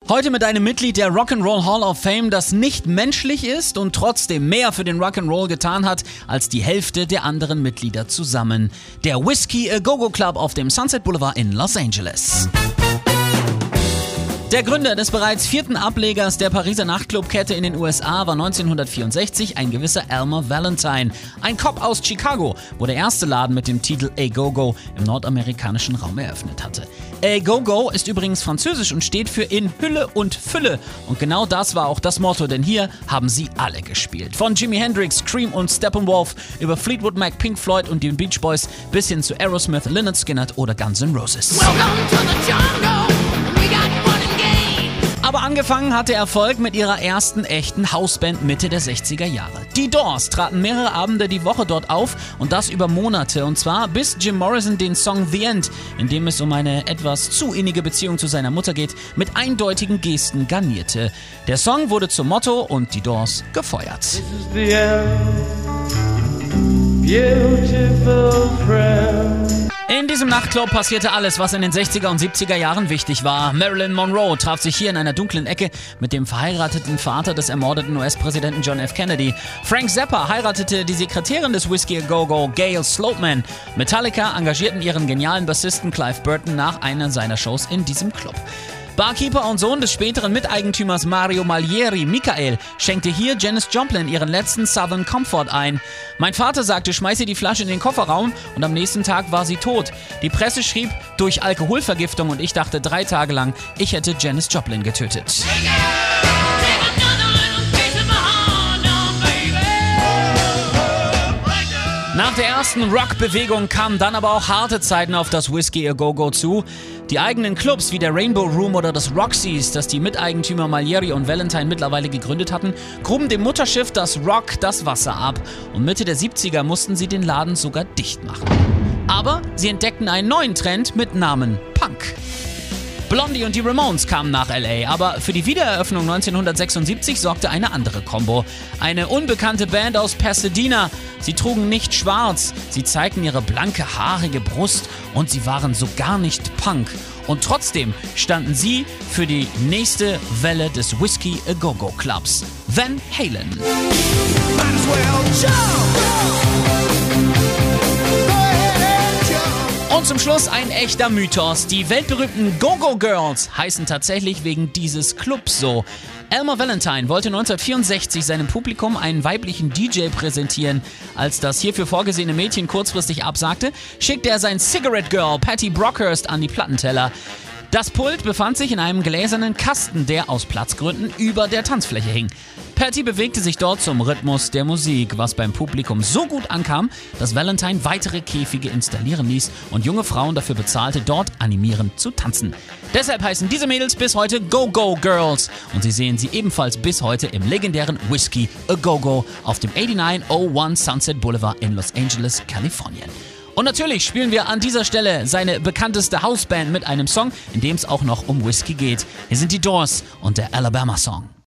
Heute mit einem Mitglied der Rock'n'Roll Hall of Fame, das nicht menschlich ist und trotzdem mehr für den Rock'n'Roll getan hat als die Hälfte der anderen Mitglieder zusammen. Der Whiskey A Go-Go Club auf dem Sunset Boulevard in Los Angeles. Der Gründer des bereits 4. Ablegers der Pariser Nachtclubkette in den USA war 1964 ein gewisser Elmer Valentine, ein Cop aus Chicago, wo der erste Laden mit dem Titel A Go-Go im nordamerikanischen Raum eröffnet hatte. A Go-Go ist übrigens französisch und steht für in Hülle und Fülle. Und genau das war auch das Motto, denn hier haben sie alle gespielt. Von Jimi Hendrix, Cream und Steppenwolf über Fleetwood Mac, Pink Floyd und den Beach Boys bis hin zu Aerosmith, Lynyrd Skynyrd oder Guns N' Roses. Aber angefangen hat der Erfolg mit ihrer ersten echten Hausband Mitte der 60er Jahre. Die Doors traten mehrere Abende die Woche dort auf und das über Monate. Und zwar bis Jim Morrison den Song The End, in dem es um eine etwas zu innige Beziehung zu seiner Mutter geht, mit eindeutigen Gesten garnierte. Der Song wurde zum Motto und die Doors gefeuert. This is the end. Beautiful friend. In diesem Nachtclub passierte alles, was in den 60er und 70er Jahren wichtig war. Marilyn Monroe traf sich hier in einer dunklen Ecke mit dem verheirateten Vater des ermordeten US-Präsidenten John F. Kennedy. Frank Zappa heiratete die Sekretärin des Whiskey A Go-Go, Gail Sloatman. Metallica engagierten ihren genialen Bassisten Clive Burton nach einer seiner Shows in diesem Club. Barkeeper und Sohn des späteren Miteigentümers Mario Malieri, Michael, schenkte hier Janis Joplin ihren letzten Southern Comfort ein. Mein Vater sagte, schmeiße die Flasche in den Kofferraum und am nächsten Tag war sie tot. Die Presse schrieb, durch Alkoholvergiftung und ich dachte 3 Tage lang, ich hätte Janis Joplin getötet. Nach der ersten Rock-Bewegung kamen dann aber auch harte Zeiten auf das Whiskey A Go-Go zu. Die eigenen Clubs wie der Rainbow Room oder das Roxy's, das die Miteigentümer Malieri und Valentine mittlerweile gegründet hatten, gruben dem Mutterschiff das Rock das Wasser ab. Und Mitte der 70er mussten sie den Laden sogar dicht machen. Aber sie entdeckten einen neuen Trend mit Namen Punk. Blondie und die Ramones kamen nach L.A., aber für die Wiedereröffnung 1976 sorgte eine andere Combo. Eine unbekannte Band aus Pasadena. Sie trugen nicht schwarz, sie zeigten ihre blanke, haarige Brust und sie waren so gar nicht Punk. Und trotzdem standen sie für die nächste Welle des Whiskey A Go-Go Clubs. Van Halen. Und zum Schluss ein echter Mythos. Die weltberühmten Go-Go Girls heißen tatsächlich wegen dieses Clubs so. Elmer Valentine wollte 1964 seinem Publikum einen weiblichen DJ präsentieren. Als das hierfür vorgesehene Mädchen kurzfristig absagte, schickte er sein Cigarette Girl Patty Brockhurst an die Plattenteller. Das Pult befand sich in einem gläsernen Kasten, der aus Platzgründen über der Tanzfläche hing. Patty bewegte sich dort zum Rhythmus der Musik, was beim Publikum so gut ankam, dass Valentine weitere Käfige installieren ließ und junge Frauen dafür bezahlte, dort animierend zu tanzen. Deshalb heißen diese Mädels bis heute Go-Go Girls und Sie sehen sie ebenfalls bis heute im legendären Whiskey A Go-Go auf dem 8901 Sunset Boulevard in Los Angeles, Kalifornien. Und natürlich spielen wir an dieser Stelle seine bekannteste Hausband mit einem Song, in dem es auch noch um Whisky geht. Hier sind die Doors und der Alabama Song.